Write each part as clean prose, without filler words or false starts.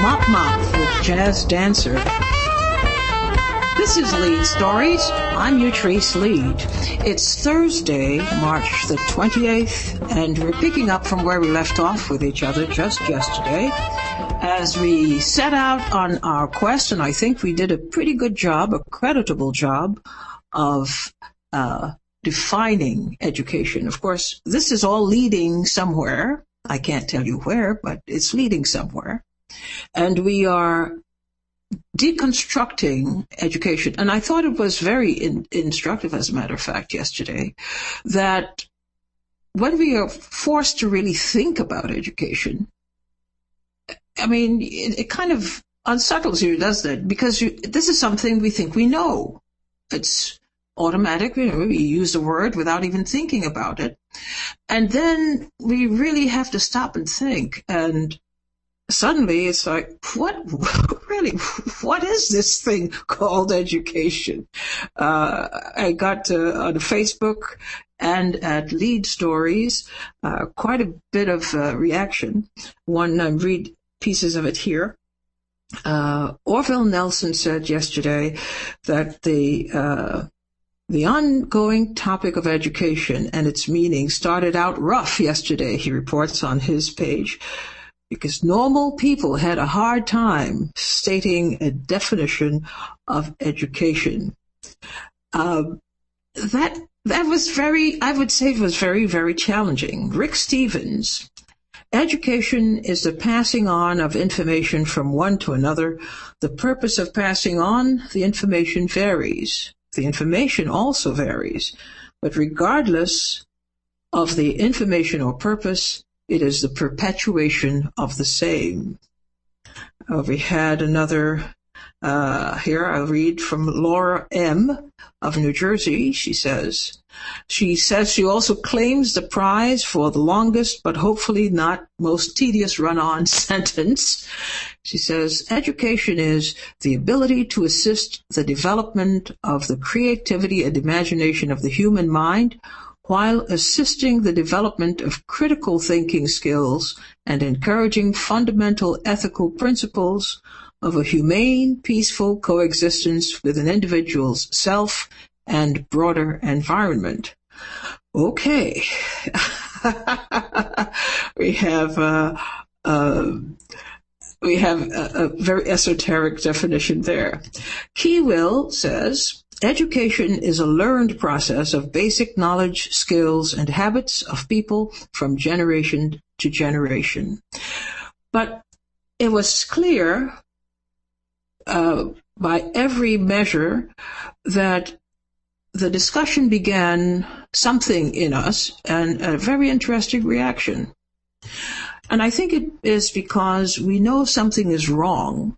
Mop Mop with Jazz Dancer. This is Lead Stories. I'm Utrice Lead. It's Thursday, March the 28th, and we're picking up from where we left off with each other just yesterday as we set out on our quest, and I think we did a pretty good job, a creditable job of defining education. Of course, this is all leading somewhere. I can't tell you where, but it's leading somewhere. And we are deconstructing education. And I thought it was very instructive, as a matter of fact, yesterday, that when we are forced to really think about education, I mean, it kind of unsettles you, doesn't it? Because this is something we think we know. It's automatic, we use the word without even thinking about it. And then we really have to stop and think. And suddenly it's like, what is this thing called education? I got on Facebook and at Lead Stories, quite a bit of reaction. One, read pieces of it here. Orville Nelson said yesterday that the ongoing topic of education and its meaning started out rough yesterday, he reports on his page, because normal people had a hard time stating a definition of education. That was I would say it was very, very challenging. Rick Stevens, education is the passing on of information from one to another. The purpose of passing on the information varies. The information also varies, but regardless of the information or purpose, it is the perpetuation of the same. We had another, here I'll read from Laura M. of New Jersey. She says she also claims the prize for the longest but hopefully not most tedious run-on sentence. She says, education is the ability to assist the development of the creativity and imagination of the human mind while assisting the development of critical thinking skills and encouraging fundamental ethical principles of a humane, peaceful coexistence with an individual's self and broader environment. Okay. We have a very esoteric definition there. Keywill says, education is a learned process of basic knowledge, skills, and habits of people from generation to generation. But it was clear by every measure that the discussion began something in us and a very interesting reaction. And I think it is because we know something is wrong,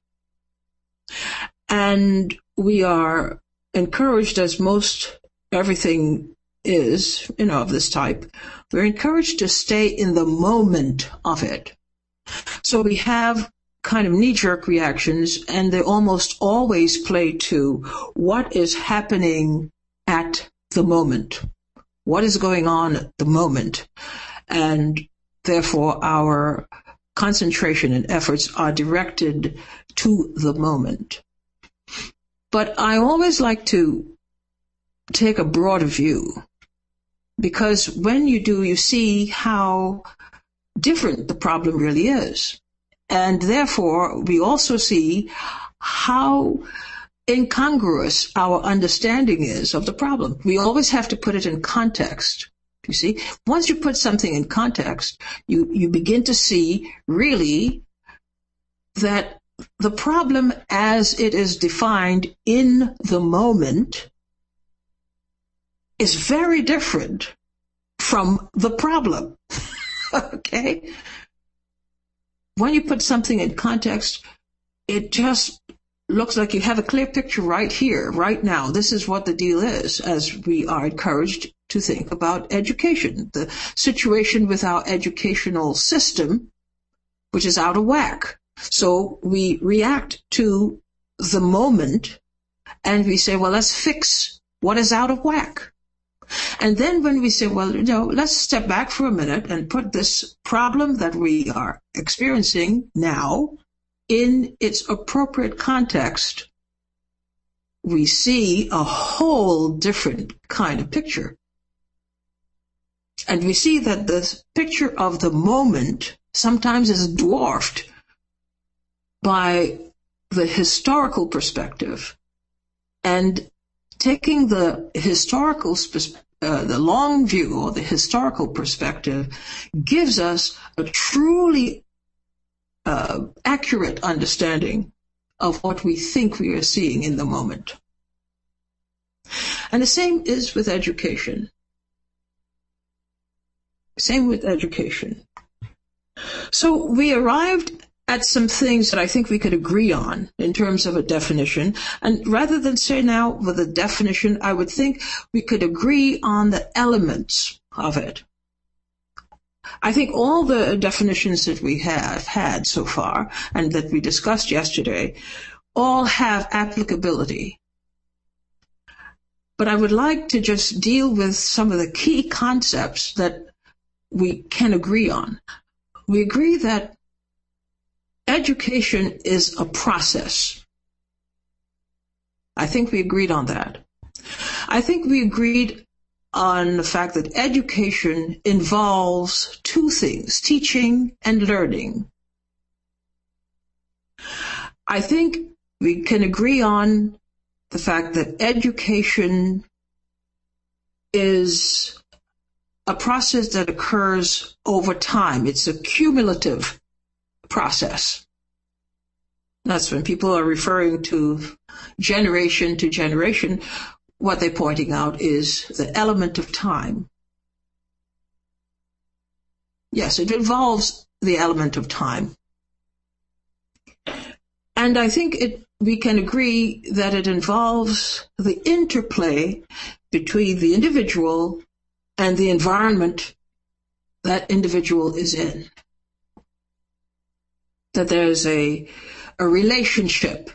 and we are encouraged, as most everything is, of this type, we're encouraged to stay in the moment of it. So we have kind of knee-jerk reactions, and they almost always play to what is happening at the moment. What is going on at the moment? And therefore, our concentration and efforts are directed to the moment. But I always like to take a broader view, because when you do, you see how different the problem really is. And therefore, we also see how incongruous our understanding is of the problem. We always have to put it in context. You see, once you put something in context, you begin to see really that the problem as it is defined in the moment is very different from the problem. Okay? When you put something in context, it just looks like you have a clear picture right here, right now. This is what the deal is, as we are encouraged to think about education, the situation with our educational system, which is out of whack. So we react to the moment and we say, well, let's fix what is out of whack. And then when we say, well, let's step back for a minute and put this problem that we are experiencing now in its appropriate context, we see a whole different kind of picture. And we see that the picture of the moment sometimes is dwarfed by the historical perspective. And taking the historical the long view or the historical perspective gives us a truly accurate understanding of what we think we are seeing in the moment. And the same is with education. Same with education. So we arrived at some things that I think we could agree on in terms of a definition. And rather than say now with a definition, I would think we could agree on the elements of it. I think all the definitions that we have had so far and that we discussed yesterday all have applicability. But I would like to just deal with some of the key concepts that we can agree on. We agree that education is a process. I think we agreed on that. I think we agreed on the fact that education involves two things, teaching and learning. I think we can agree on the fact that education is a process that occurs over time. It's a cumulative process. That's when people are referring to generation, what they're pointing out is the element of time. Yes, it involves the element of time. And I think we can agree that it involves the interplay between the individual and the environment that individual is in. That there's a relationship.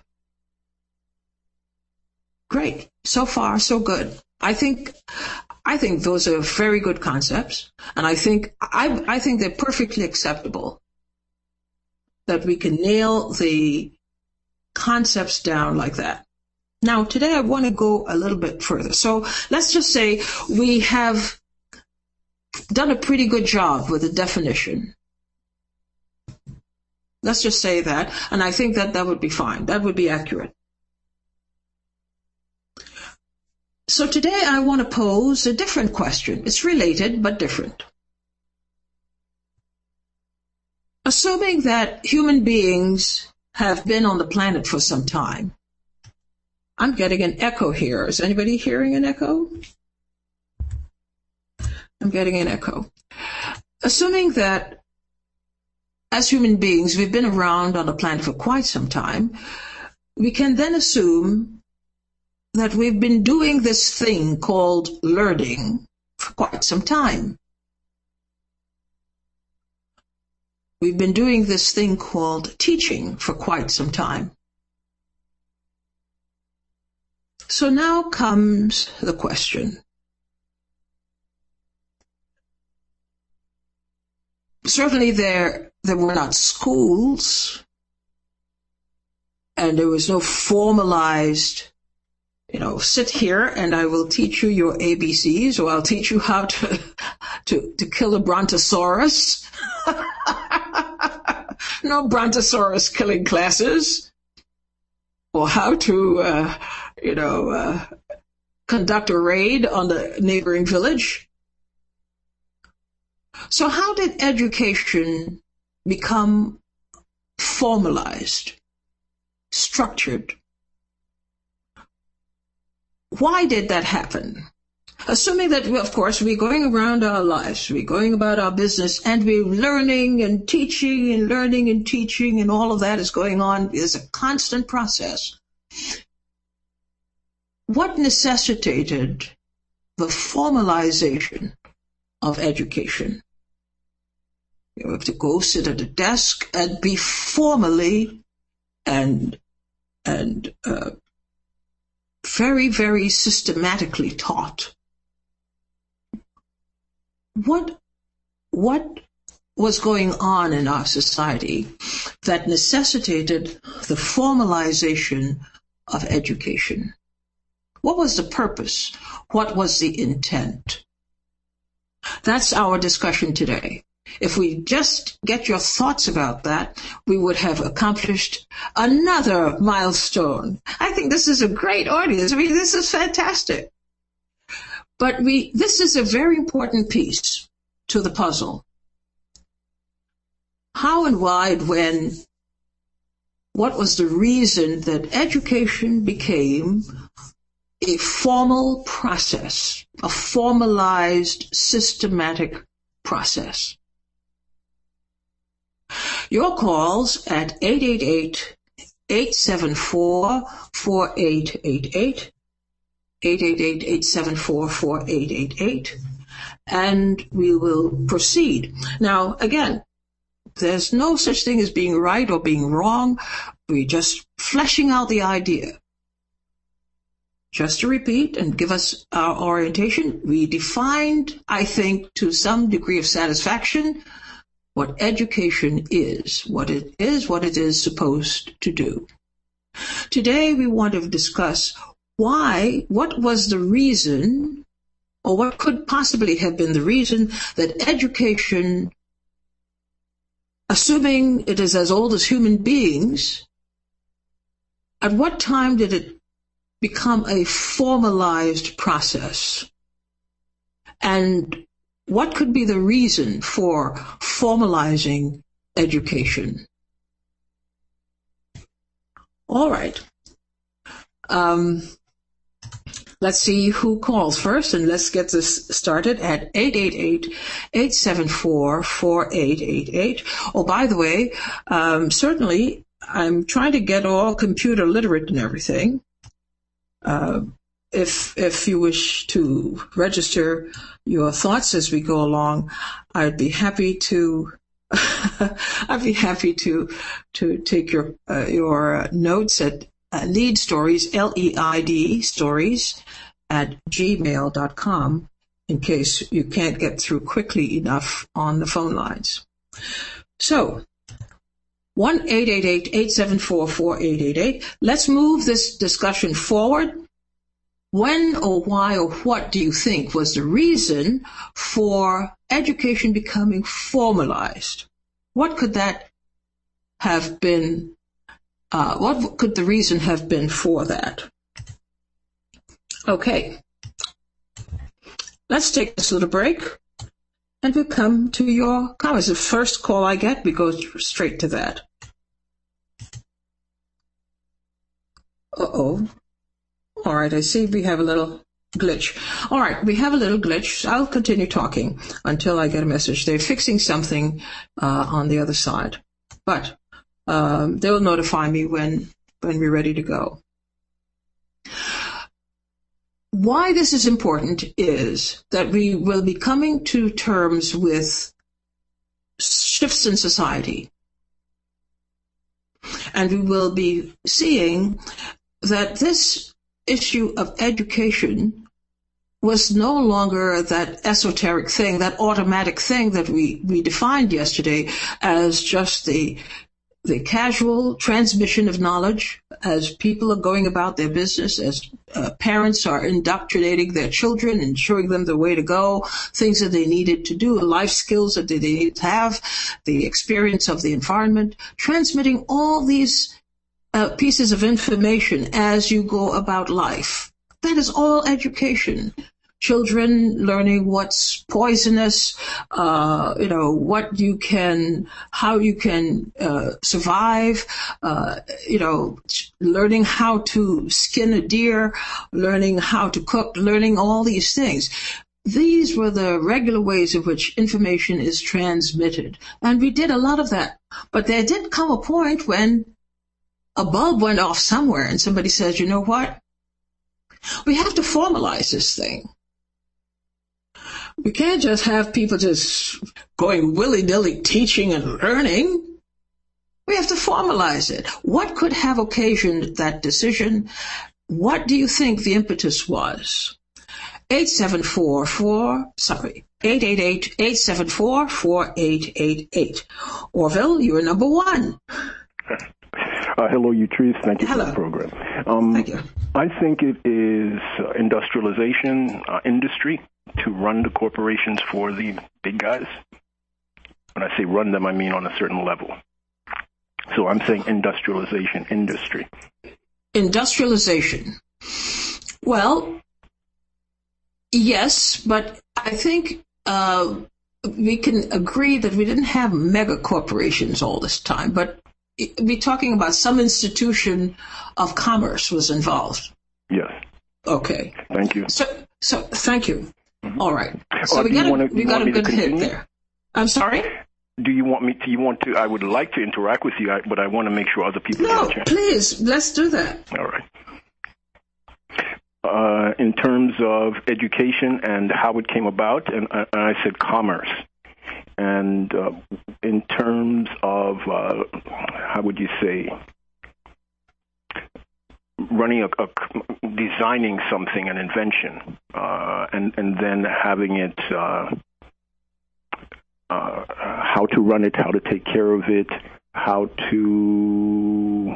Great. So far, so good. I think those are very good concepts, and I think they're perfectly acceptable. That we can nail the concepts down like that. Now, today I want to go a little bit further. So let's just say we have done a pretty good job with the definition. Let's just say that, and I think that would be fine. That would be accurate. So today I want to pose a different question. It's related, but different. Assuming that human beings have been on the planet for some time. I'm getting an echo here. Is anybody hearing an echo? I'm getting an echo. Assuming that as human beings, we've been around on the planet for quite some time, we can then assume that we've been doing this thing called learning for quite some time. We've been doing this thing called teaching for quite some time. So now comes the question. Certainly there were not schools, and there was no formalized, sit here and I will teach you your ABCs, or I'll teach you how to kill a brontosaurus. No brontosaurus killing classes, or how to, conduct a raid on the neighboring village. So how did education become formalized, structured? Why did that happen? Assuming that, of course, we're going around our lives, we're going about our business, and we're learning and teaching and learning and teaching, and all of that is going on. It's a constant process. What necessitated the formalization of education? You have to go sit at a desk and be formally and very, very systematically taught. What was going on in our society that necessitated the formalization of education? What was the purpose? What was the intent? That's our discussion today. If we just get your thoughts about that, we would have accomplished another milestone. I think this is a great audience. I mean, this is fantastic. But this is a very important piece to the puzzle. How and why, when, what was the reason that education became a formal process, a formalized, systematic process? Your calls at 888-874-4888, 888-874-4888, and we will proceed. Now, again, there's no such thing as being right or being wrong. We're just fleshing out the idea. Just to repeat and give us our orientation, we defined, I think, to some degree of satisfaction, what education is, what it is supposed to do. Today we want to discuss what was the reason, or what could possibly have been the reason that education, assuming it is as old as human beings, at what time did it become a formalized process? And what could be the reason for formalizing education? All right. Let's see who calls first, and let's get this started at 888-874-4888. Oh, by the way, certainly I'm trying to get all computer literate and everything. If you wish to register your thoughts as we go along, I'd be happy to take your notes at lead stories, LEID stories at gmail.com, in case you can't get through quickly enough on the phone lines. So 1-888-874-4888. Let's move this discussion forward. When or why or what do you think was the reason for education becoming formalized? What could that have been? What could the reason have been for that? Okay. Let's take this little break, and we'll come to your comments. The first call I get, we go straight to that. Uh-oh. All right, I see we have a little glitch. All right, we have a little glitch. I'll continue talking until I get a message. They're fixing something on the other side. But they'll notify me when we're ready to go. Why this is important is that we will be coming to terms with shifts in society. And we will be seeing that this issue of education was no longer that esoteric thing, that automatic thing that we defined yesterday as just the casual transmission of knowledge as people are going about their business, as parents are indoctrinating their children and showing them the way to go, things that they needed to do, life skills that they needed to have, the experience of the environment, transmitting all these pieces of information as you go about life. That is all education. Children learning what's poisonous, how you can survive, learning how to skin a deer, learning how to cook, learning all these things. These were the regular ways in which information is transmitted. And we did a lot of that. But there did come a point when a bulb went off somewhere and somebody says, you know what? We have to formalize this thing. We can't just have people just going willy-nilly teaching and learning. We have to formalize it. What could have occasioned that decision? What do you think the impetus was? 888-874-4888. Orville, you're number one. Hello, Utrice. Thank you Hello. for the program. Thank you. I think it is industrialization, industry, to run the corporations for the big guys. When I say run them, I mean on a certain level. So I'm saying industrialization, industry. Industrialization. Well, yes, but I think we can agree that we didn't have mega corporations all this time, but we're talking about some institution of commerce was involved. Yes. Okay. Thank you. So thank you. Mm-hmm. All right. So we got a good hit there. I'm sorry? Do you want me to, I would like to interact with you, but I want to make sure other people get a chance. No, please, let's do that. All right. In terms of education and how it came about, and I said commerce. And in terms of, how would you say, running designing something, an invention, and then having it, how to run it, how to take care of it, how to,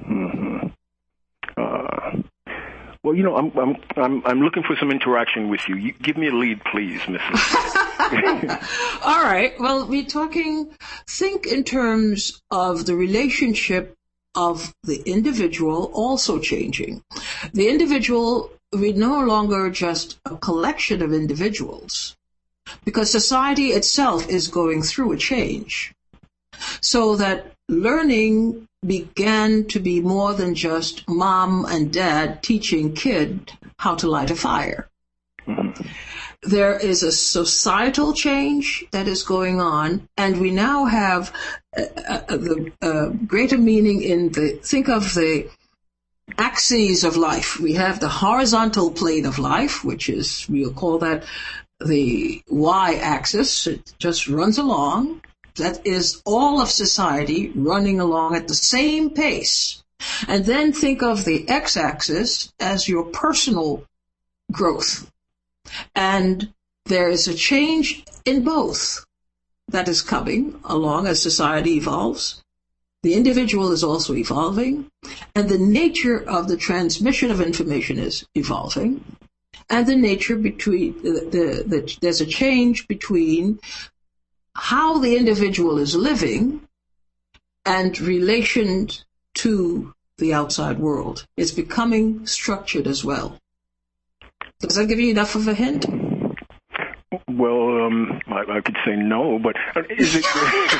well, you know, I'm looking for some interaction with you. Give me a lead, please, Mrs. All right. Well, think in terms of the relationship of the individual also changing. The individual, we're no longer just a collection of individuals, because society itself is going through a change. So that learning began to be more than just mom and dad teaching kid how to light a fire. Mm-hmm. There is a societal change that is going on, and we now have the greater meaning in think of the axes of life. We have the horizontal plane of life, which is, we'll call that the y-axis. It just runs along. That is all of society running along at the same pace. And then think of the x-axis as your personal growth. And there is a change in both that is coming along as society evolves. The individual is also evolving, and the nature of the transmission of information is evolving, and the nature between there's a change between how the individual is living and relation to the outside world. It's becoming structured as well. Does that give you enough of a hint? Well, I could say no, but is it?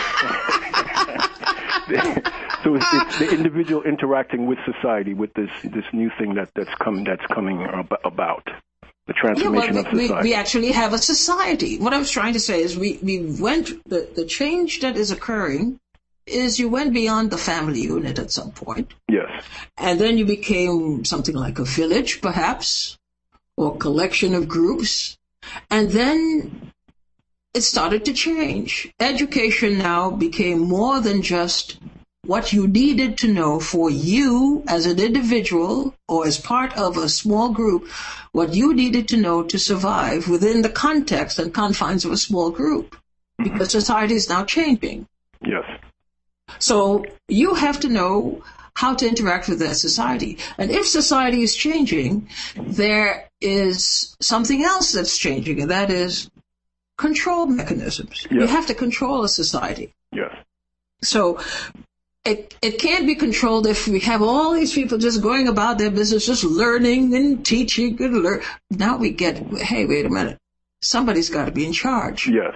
So it's the individual interacting with society, with this new thing that's coming about. The transformation of society. We actually have a society. What I was trying to say is the change that is occurring is you went beyond the family unit at some point. Yes. And then you became something like a village, perhaps, or collection of groups. And then it started to change. Education now became more than just what you needed to know for you as an individual or as part of a small group, what you needed to know to survive within the context and confines of a small group, because society is now changing. Yes. So you have to know how to interact with that society. And if society is changing, there is something else that's changing, and that is control mechanisms. Yes. You have to control a society. Yes. So it can't be controlled if we have all these people just going about their business, just learning and teaching and learn. Now we get, hey, wait a minute. Somebody's got to be in charge. Yes.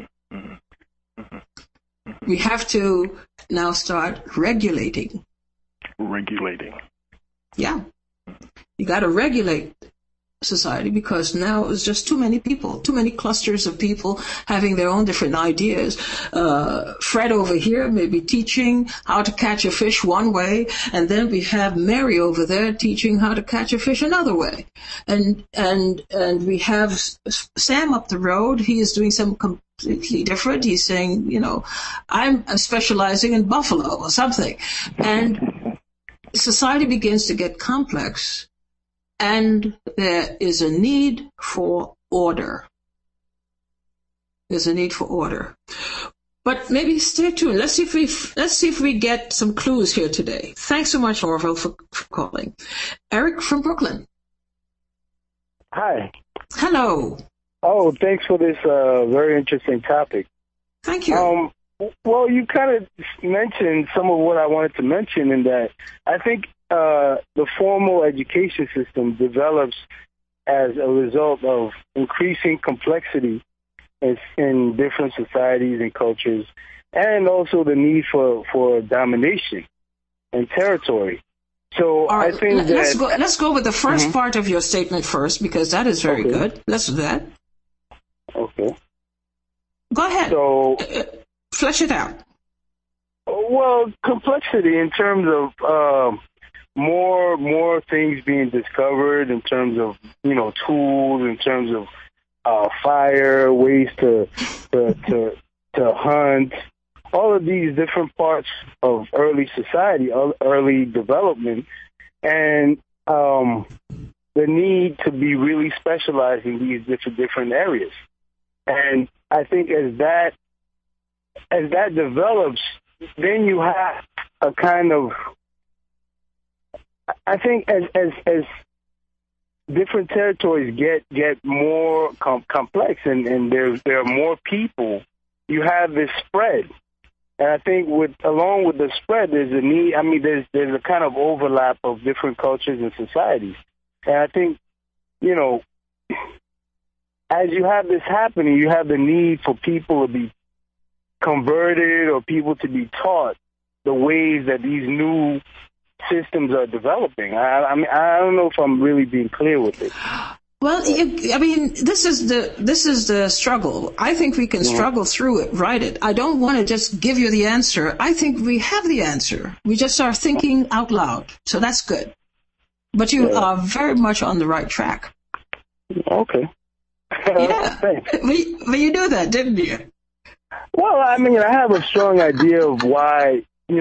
We have to now start regulating. Regulating. Yeah. You got to regulate society, because now it's just too many people, too many clusters of people having their own different ideas. Fred over here may be teaching how to catch a fish one way, and then we have Mary over there teaching how to catch a fish another way. And we have Sam up the road. He is doing something completely different. He's saying, I'm specializing in buffalo or something. And society begins to get complex. And there is a need for order. There's a need for order. But maybe stay tuned. Let's see if we get some clues here today. Thanks so much, Orville, for calling. Eric from Brooklyn. Hi. Hello. Oh, thanks for this very interesting topic. Thank you. Well, you kind of mentioned some of what I wanted to mention in that I think the formal education system develops as a result of increasing complexity in different societies and cultures, and also the need for domination and territory. So all right, I think let's go with the first part of your statement first, because that is very good. Let's do that. Okay. Go ahead. So flesh it out. Well, complexity in terms of more things being discovered, in terms of tools, in terms of fire, ways to hunt, all of these different parts of early society, early development, and the need to be really specialized in these different areas. And I think as that develops, then you have a kind of, I think as different territories get more complex and there are more people, you have this spread. And I think along with the spread, there's a need. I mean, there's a kind of overlap of different cultures and societies. And I think, as you have this happening, you have the need for people to be converted or people to be taught the ways that these new systems are developing. I mean, I don't know if I'm really being clear with it. Well, this is the struggle. I think we can struggle through it, write it. I don't want to just give you the answer. I think we have the answer. We just are thinking out loud. So that's good. But you are very much on the right track. Okay. Yeah. But you knew that, didn't you? Well, I mean, I have a strong idea of why,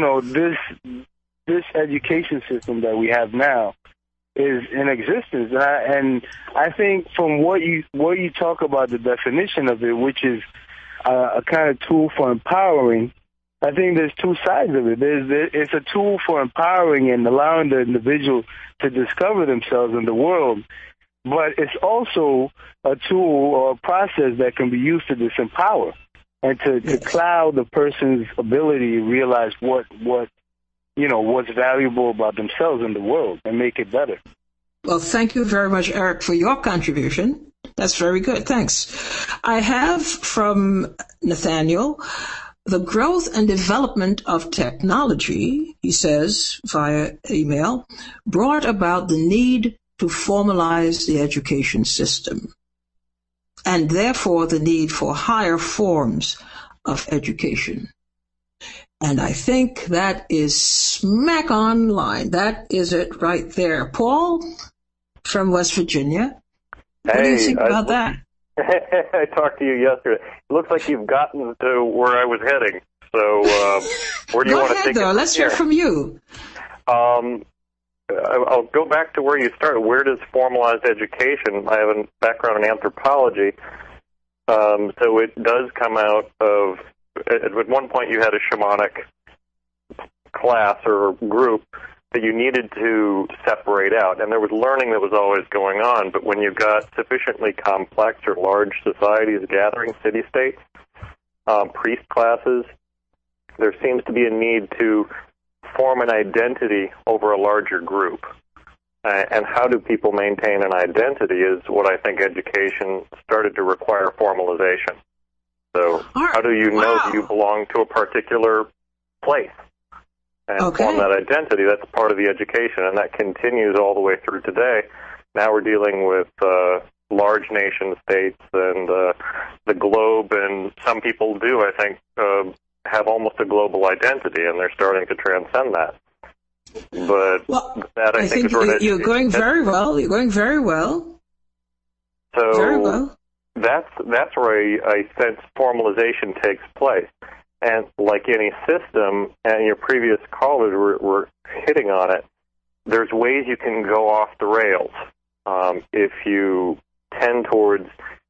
this education system that we have now is in existence. And I think from what you talk about, the definition of it, which is a kind of tool for empowering, I think there's two sides of it. It's a tool for empowering and allowing the individual to discover themselves in the world, but it's also a tool or a process that can be used to disempower and to cloud the person's ability to realize what's valuable about themselves in the world and make it better. Well, thank you very much, Eric, for your contribution. That's very good. Thanks. I have from Nathaniel, the growth and development of technology, he says via email, brought about the need to formalize the education system, and therefore the need for higher forms of education. And I think that is smack on line. That is it right there. Paul from West Virginia, what do you think about that? I talked to you yesterday. It looks like you've gotten to where I was heading. So where do you want to take it? Let's hear from you. I'll go back to where you started. Where does formalized education? I have a background in anthropology, so it does come out of. At one point, you had a shamanic class or group that you needed to separate out, and there was learning that was always going on. But when you got sufficiently complex or large societies gathering, city-states, priest classes, there seems to be a need to form an identity over a larger group. And how do people maintain an identity is what I think education started to require formalization. So how do you know that you belong to a particular place? And form that identity, that's part of the education, and that continues all the way through today. Now we're dealing with large nation states and the globe, and some people do, I think, have almost a global identity, and they're starting to transcend that. But that I think is where you're going very well. You're going very well. So very well. That's where I sense formalization takes place. And like any system, and your previous callers were hitting on it, there's ways you can go off the rails if you tend towards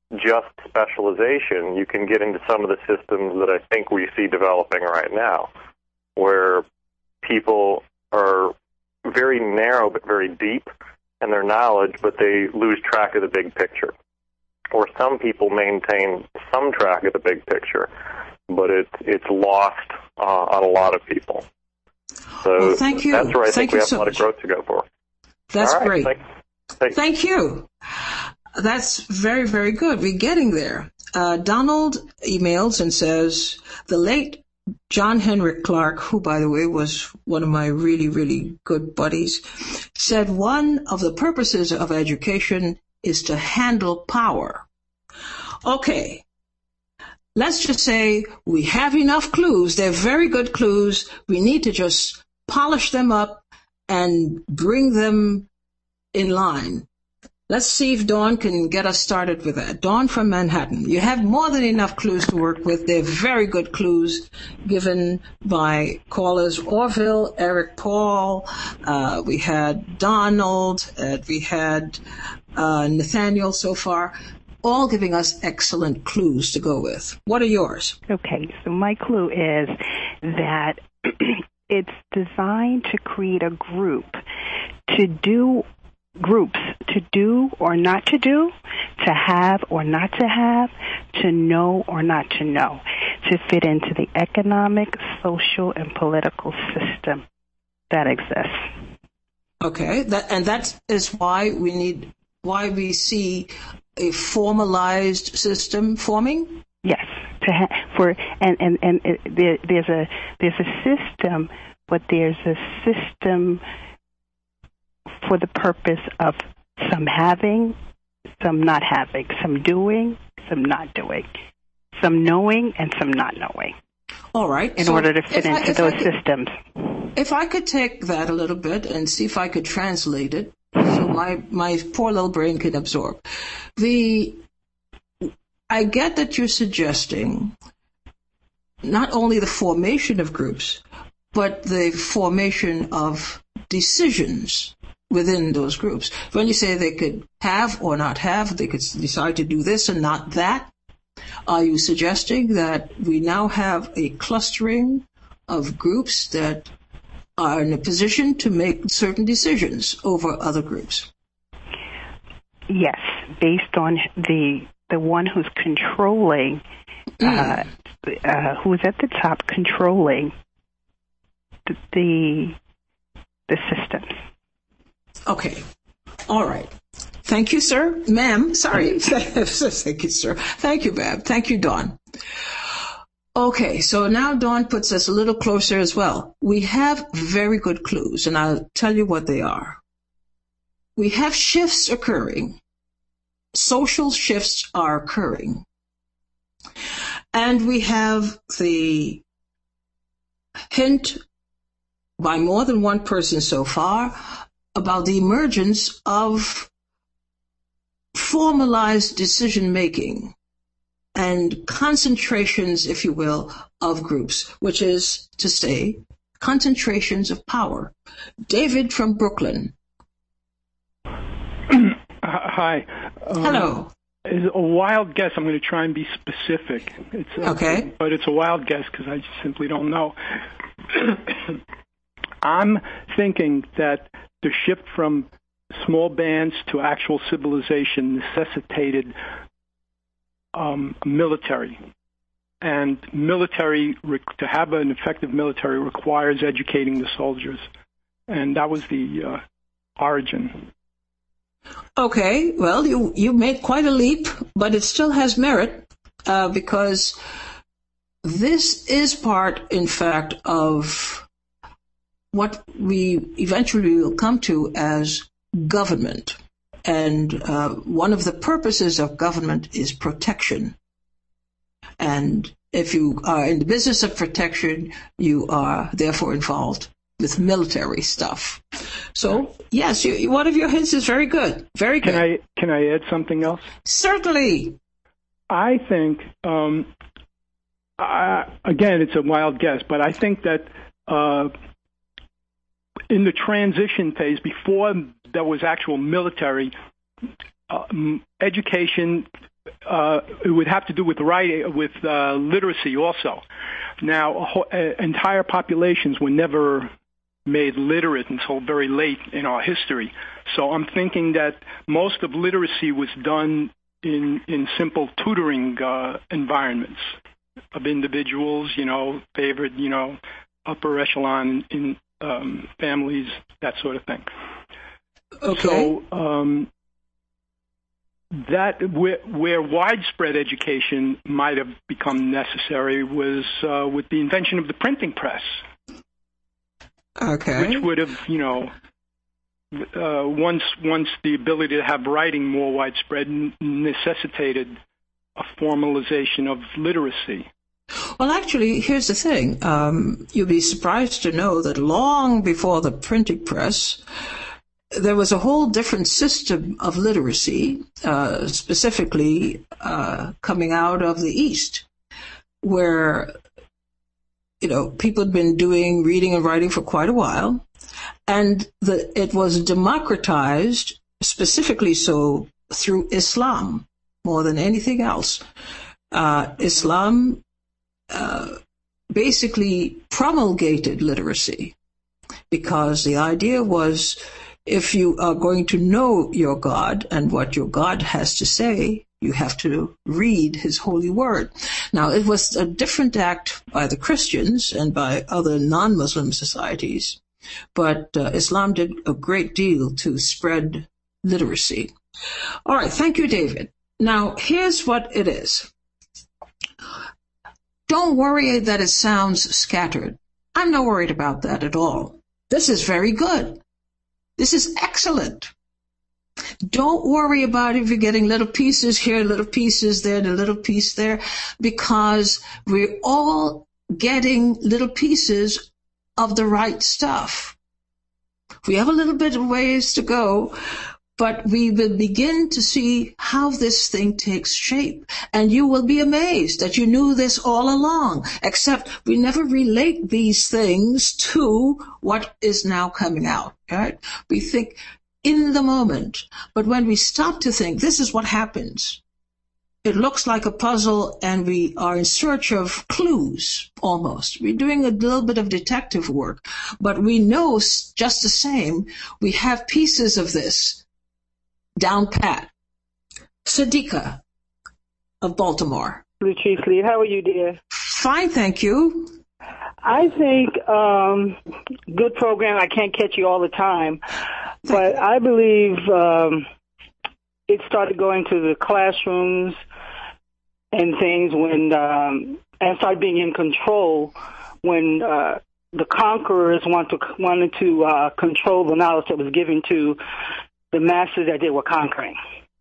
just specialization, you can get into some of the systems that I think we see developing right now, where people are very narrow but very deep in their knowledge, but they lose track of the big picture. Or some people maintain some track of the big picture, but it's lost on a lot of people. So well, thank you. That's where I think we have so a lot of growth to go for. That's right, great. Thank you. That's very, very good. We're getting there. Donald emails and says, the late John Henrik Clarke, who, by the way, was one of my really, really good buddies, said one of the purposes of education is to handle power. Okay. Let's just say we have enough clues. They're very good clues. We need to just polish them up and bring them in line. Let's see if Dawn can get us started with that. Dawn from Manhattan. You have more than enough clues to work with. They're very good clues given by callers Orville, Eric Paul. We had Donald. We had Nathaniel so far, all giving us excellent clues to go with. What are yours? Okay, so my clue is that it's designed to create a group to do or not to do, to have or not to have, to know or not to know, to fit into the economic, social, and political system that exists. Okay, that is why we see a formalized system forming? Yes, there's a system, but there's a system for the purpose of some having, some not having, some doing, some not doing, some knowing, and some not knowing. All right. In order to fit into those systems. If I could take that a little bit and see if I could translate it, so my poor little brain can absorb. I get that you're suggesting not only the formation of groups, but the formation of decisions within those groups. When you say they could have or not have, they could decide to do this and not that, are you suggesting that we now have a clustering of groups that are in a position to make certain decisions over other groups? Yes, based on the one who's controlling, who's at the top controlling the systems. Okay. All right. Thank you, sir. Ma'am. Sorry. Thank you, sir. Thank you, ma'am. Thank you, Dawn. Okay, so now Dawn puts us a little closer as well. We have very good clues, and I'll tell you what they are. We have shifts occurring. Social shifts are occurring. And we have the hint by more than one person so far about the emergence of formalized decision-making and concentrations, if you will, of groups, which is to say, concentrations of power. David from Brooklyn. Hi. Hello. It's a wild guess. I'm going to try and be specific. Okay. But it's a wild guess because I simply don't know. I'm thinking that the shift from small bands to actual civilization necessitated military. And military, to have an effective military, requires educating the soldiers. And that was the origin. Okay, well, you made quite a leap, but it still has merit because this is part, in fact, of what we eventually will come to as government. And one of the purposes of government is protection. And if you are in the business of protection, you are therefore involved with military stuff. So, yes, one of your hints is very good. Very good. Can I add something else? Certainly. I think, again, it's a wild guess, but I think that in the transition phase, before there was actual military, education it would have to do with literacy also. Now, entire populations were never made literate until very late in our history. So I'm thinking that most of literacy was done in simple tutoring environments of individuals, favored, upper echelon in families, that sort of thing. Okay. So that where widespread education might have become necessary was with the invention of the printing press. Okay. Which would have, once the ability to have writing more widespread necessitated a formalization of literacy. Well, actually, here's the thing. You'll be surprised to know that long before the printing press, there was a whole different system of literacy, specifically coming out of the East, where, people had been doing reading and writing for quite a while, and it was democratized, specifically so through Islam, more than anything else. Islam basically promulgated literacy, because the idea was, if you are going to know your God and what your God has to say, you have to read his holy word. Now, it was a different act by the Christians and by other non-Muslim societies, but Islam did a great deal to spread literacy. All right, thank you, David. Now, here's what it is. Don't worry that it sounds scattered. I'm not worried about that at all. This is very good. This is excellent. Don't worry about if you're getting little pieces here, little pieces there, and a little piece there, because we're all getting little pieces of the right stuff. We have a little bit of ways to go, but we will begin to see how this thing takes shape. And you will be amazed that you knew this all along, except we never relate these things to what is now coming out, right? We think in the moment, but when we stop to think, this is what happens. It looks like a puzzle, and we are in search of clues, almost. We're doing a little bit of detective work, but we know just the same, we have pieces of this down pat. Sadiqa of Baltimore. Chief Lead, how are you, dear? Fine, thank you. I think good program. I can't catch you all the time, but I believe it started going to the classrooms and things when and started being in control when the conquerors wanted to control the knowledge that was given to the masses that they were conquering.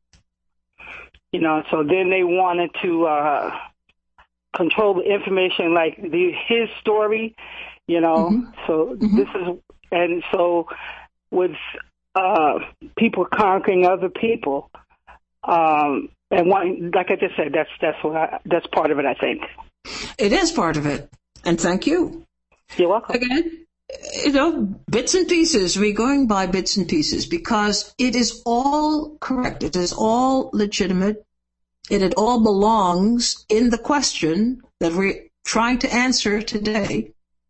So then they wanted to control the information, like his story, Mm-hmm. So this is, and so with people conquering other people, and like I just said, that's part of it, I think. It is part of it, and thank you. You're welcome. Again, bits and pieces. We're going by bits and pieces because it is all correct. It is all legitimate. It all belongs in the question that we're trying to answer today.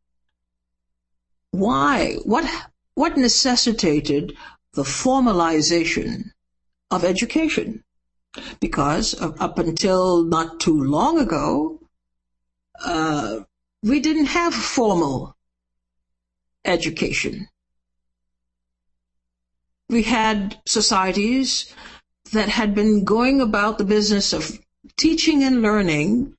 Why? What necessitated the formalization of education? Because up until not too long ago, we didn't have formal education. We had societies that had been going about the business of teaching and learning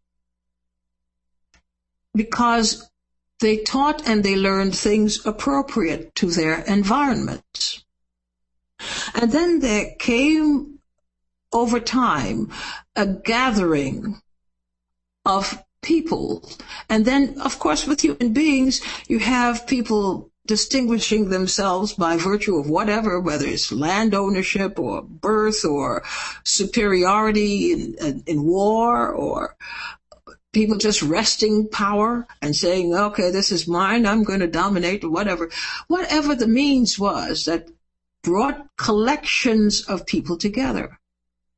because they taught and they learned things appropriate to their environment. And then there came, over time, a gathering of people. And then, of course, with human beings, you have people distinguishing themselves by virtue of whatever, whether it's land ownership or birth or superiority in war, or people just wresting power and saying, okay, this is mine, I'm going to dominate, or whatever. Whatever the means was that brought collections of people together.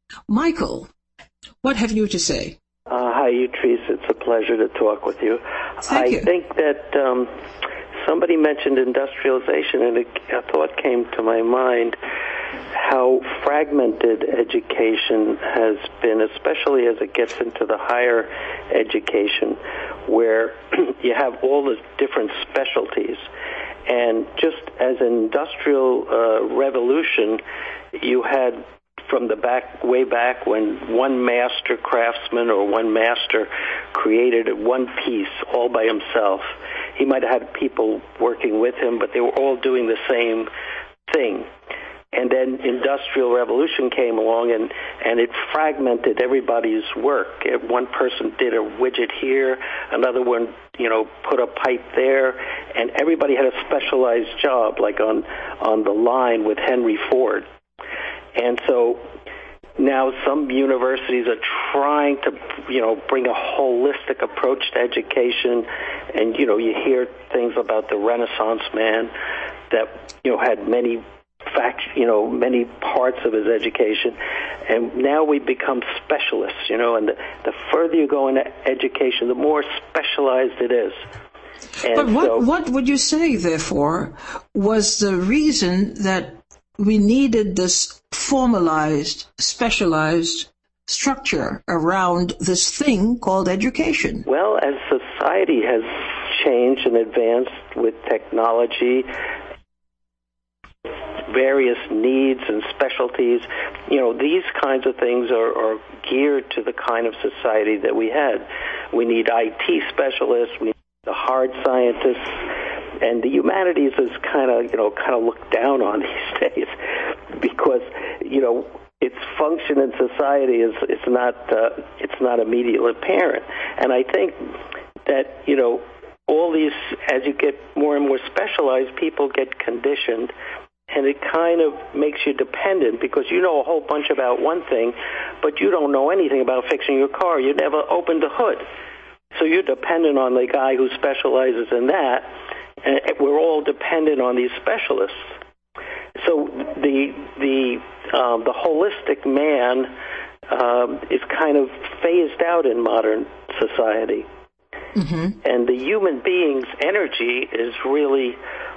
Michael, what have you to say? Hi, Teresa. It's a pleasure to talk with you. Thank you. I think that somebody mentioned industrialization, and a thought came to my mind how fragmented education has been, especially as it gets into the higher education, where you have all the different specialties. And just as an industrial revolution, you had from way back when one master craftsman or one master created one piece all by himself. He might have had people working with him, but they were all doing the same thing. And then Industrial Revolution came along, and it fragmented everybody's work. One person did a widget here, another one, put a pipe there, and everybody had a specialized job, like on the line with Henry Ford. And so now some universities are trying to, bring a holistic approach to education. And, you hear things about the Renaissance man that, had many many parts of his education. And now we become specialists, and the further you go into education, the more specialized it is. And but what would you say, therefore, was the reason that we needed this formalized, specialized structure around this thing called education? Well, as society has changed and advanced with technology, various needs and specialties, these kinds of things are geared to the kind of society that we had. We need IT specialists, we need the hard scientists, and the humanities is kind of looked down on these days because, its function in society is it's not immediately apparent. And I think that, all these, as you get more and more specialized, people get conditioned, and it kind of makes you dependent because you know a whole bunch about one thing, but you don't know anything about fixing your car. You never opened the hood. So you're dependent on the guy who specializes in that, and we're all dependent on these specialists. So the holistic man is kind of phased out in modern society. Mm-hmm. And the human being's energy is really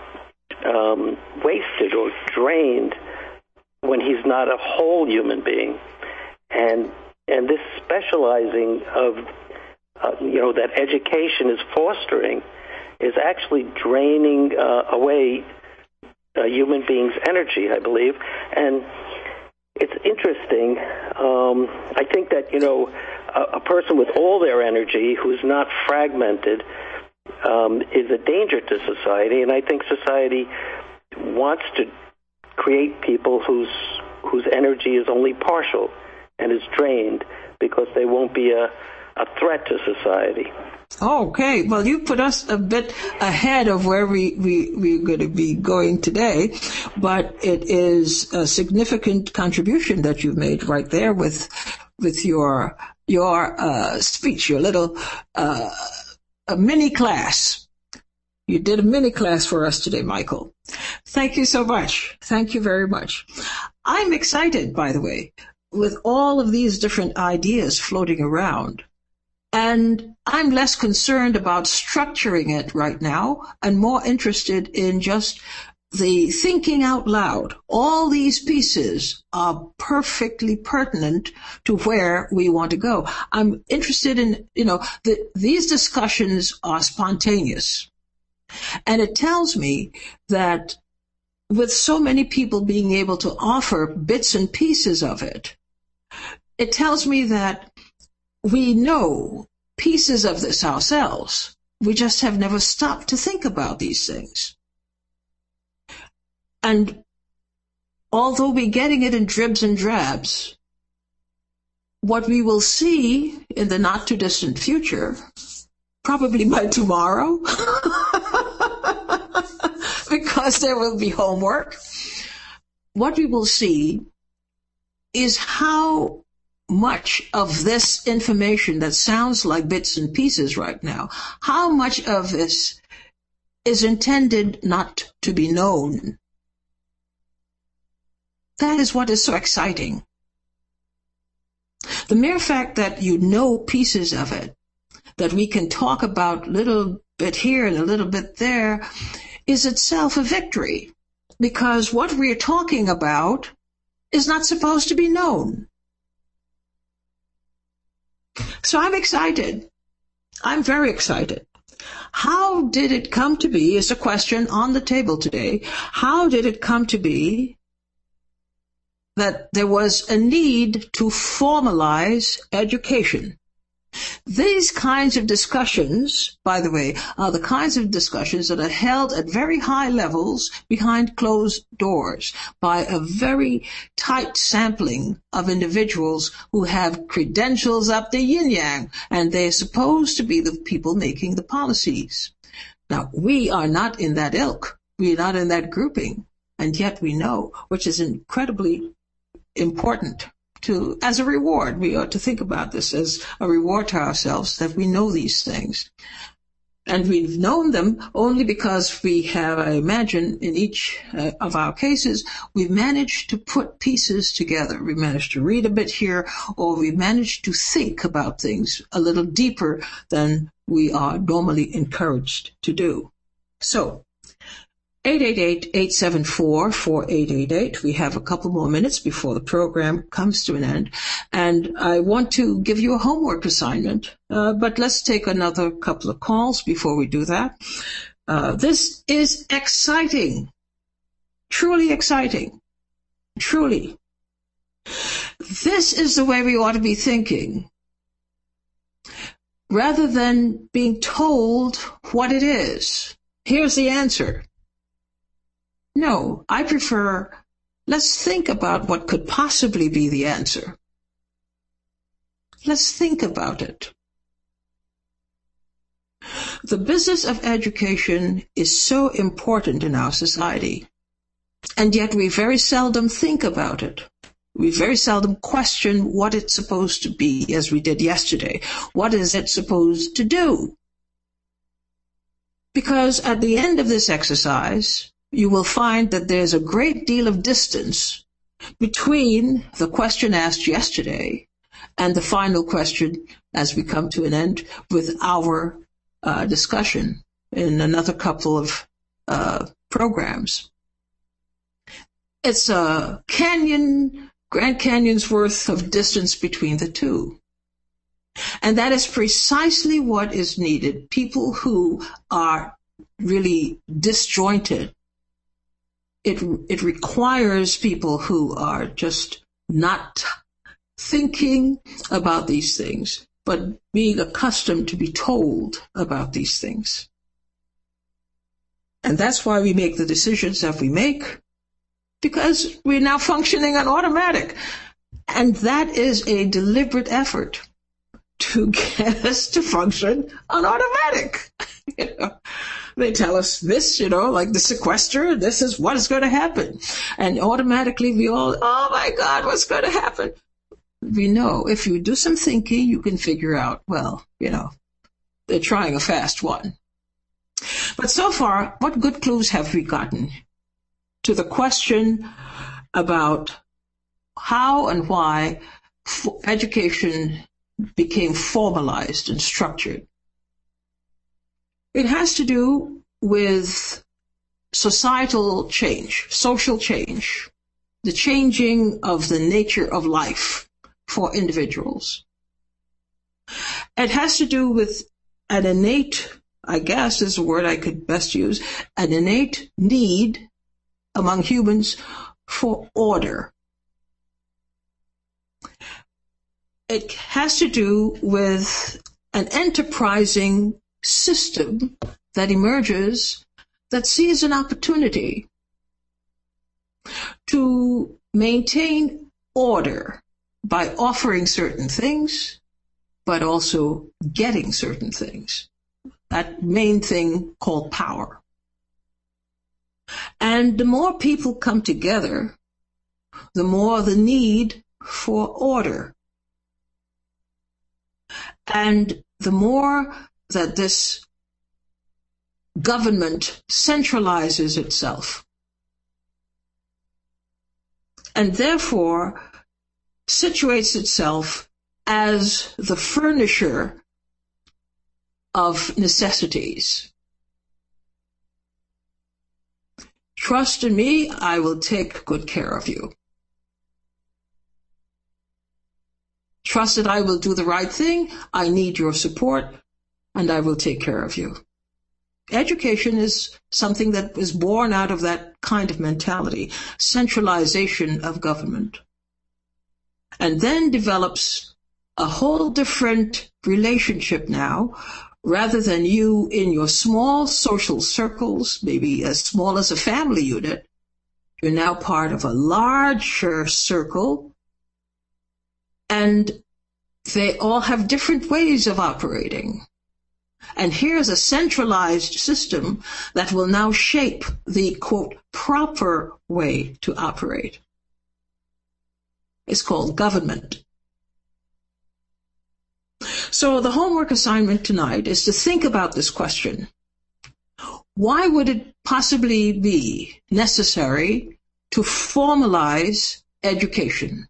wasted or drained when he's not a whole human being. And this specializing of that education is fostering is actually draining away a human being's energy, I believe. And it's interesting. I think that, a person with all their energy who's not fragmented is a danger to society. And I think society wants to create people whose energy is only partial and is drained because they won't be a threat to society. Okay, well, you put us a bit ahead of where we're going to be going today, but it is a significant contribution that you've made right there with your speech, your little a mini class. You did a mini class for us today, Michael. Thank you so much. Thank you very much. I'm excited, by the way, with all of these different ideas floating around. And I'm less concerned about structuring it right now and more interested in just the thinking out loud. All these pieces are perfectly pertinent to where we want to go. I'm interested in, these discussions are spontaneous. And it tells me that with so many people being able to offer bits and pieces of it, it tells me that we know pieces of this ourselves. We just have never stopped to think about these things. And although we're getting it in dribs and drabs, what we will see in the not too distant future, probably by tomorrow, because there will be homework, what we will see is how much of this information that sounds like bits and pieces right now, how much of this is intended not to be known. That is what is so exciting. The mere fact that you know pieces of it, that we can talk about a little bit here and a little bit there, is itself a victory, because what we're talking about is not supposed to be known. So I'm excited. I'm very excited. How did it come to be is a question on the table today. How did it come to be that there was a need to formalize education? These kinds of discussions, by the way, are the kinds of discussions that are held at very high levels behind closed doors by a very tight sampling of individuals who have credentials up the yin-yang, and they're supposed to be the people making the policies. Now, we are not in that ilk. We are not in that grouping, and yet we know, which is incredibly important. As a reward, we ought to think about this as a reward to ourselves, that we know these things. And we've known them only because we have, I imagine, in each of our cases, we've managed to put pieces together. We managed to read a bit here, or we managed to think about things a little deeper than we are normally encouraged to do. So, 888-874-4888. We have a couple more minutes before the program comes to an end. And I want to give you a homework assignment, but let's take another couple of calls before we do that. This is exciting. Truly exciting. Truly. This is the way we ought to be thinking. Rather than being told what it is. Here's the answer. No, I prefer, let's think about what could possibly be the answer. Let's think about it. The business of education is so important in our society, and yet we very seldom think about it. We very seldom question what it's supposed to be, as we did yesterday. What is it supposed to do? Because at the end of this exercise, you will find that there's a great deal of distance between the question asked yesterday and the final question as we come to an end with our discussion in another couple of programs. It's a Grand Canyon's worth of distance between the two. And that is precisely what is needed. People who are really disjointed. It requires people who are just not thinking about these things, but being accustomed to be told about these things. And that's why we make the decisions that we make, because we're now functioning on automatic. And that is a deliberate effort to get us to function on automatic. They tell us this, like the sequester, this is what is going to happen. And automatically we all, oh my God, what's going to happen? We know if you do some thinking, you can figure out, well, they're trying a fast one. But so far, what good clues have we gotten to the question about how and why education became formalized and structured? It has to do with societal change, social change, the changing of the nature of life for individuals. It has to do with an innate, I guess is a word I could best use, an innate need among humans for order. It has to do with an enterprising system that emerges that sees an opportunity to maintain order by offering certain things, but also getting certain things. That main thing called power. And the more people come together, the more the need for order. And the more that this government centralizes itself and therefore situates itself as the furnisher of necessities. Trust in me, I will take good care of you. Trust that I will do the right thing. I need your support, and I will take care of you. Education is something that is born out of that kind of mentality, centralization of government, and then develops a whole different relationship now. Rather than you in your small social circles, maybe as small as a family unit, you're now part of a larger circle, and they all have different ways of operating. And here's a centralized system that will now shape the, quote, proper way to operate. It's called government. So the homework assignment tonight is to think about this question. Why would it possibly be necessary to formalize education?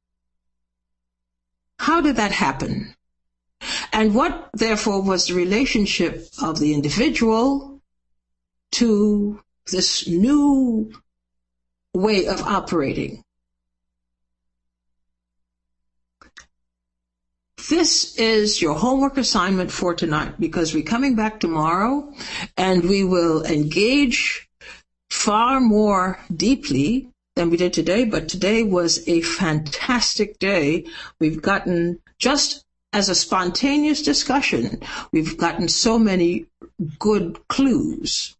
How did that happen? And what, therefore, was the relationship of the individual to this new way of operating? This is your homework assignment for tonight, because we're coming back tomorrow and we will engage far more deeply than we did today. But today was a fantastic day. We've gotten, just as a spontaneous discussion, we've gotten so many good clues.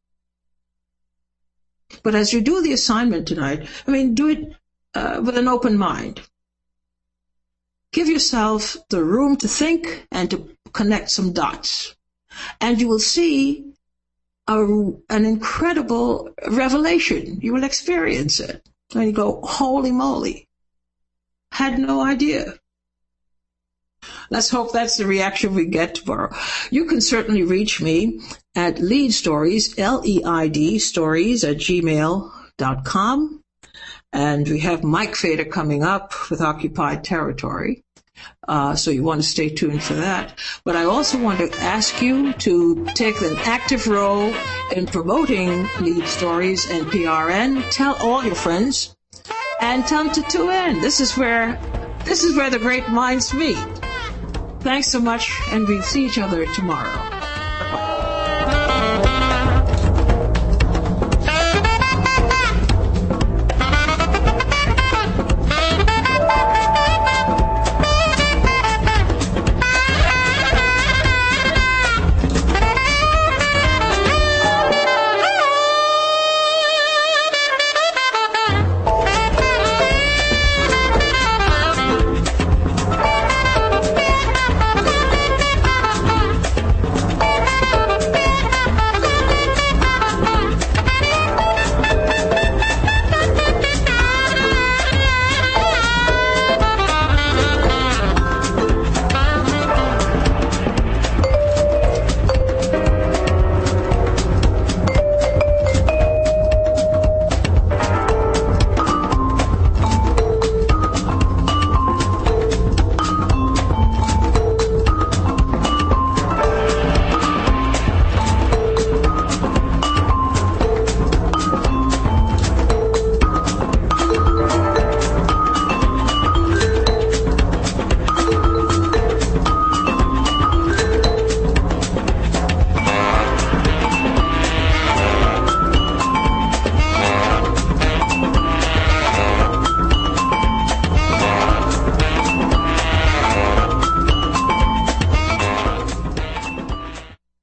But as you do the assignment tonight, do it with an open mind. Give yourself the room to think and to connect some dots. And you will see an incredible revelation. You will experience it. And you go, holy moly, had no idea. Let's hope that's the reaction we get tomorrow. You can certainly reach me at Leid Stories, Leid Stories @gmail.com. And we have Mike Fader coming up with Occupied Territory. So you want to stay tuned for that. But I also want to ask you to take an active role in promoting Leid Stories and PRN. Tell all your friends and tell them to tune in. This is where the great minds meet. Thanks so much, and we'll see each other tomorrow.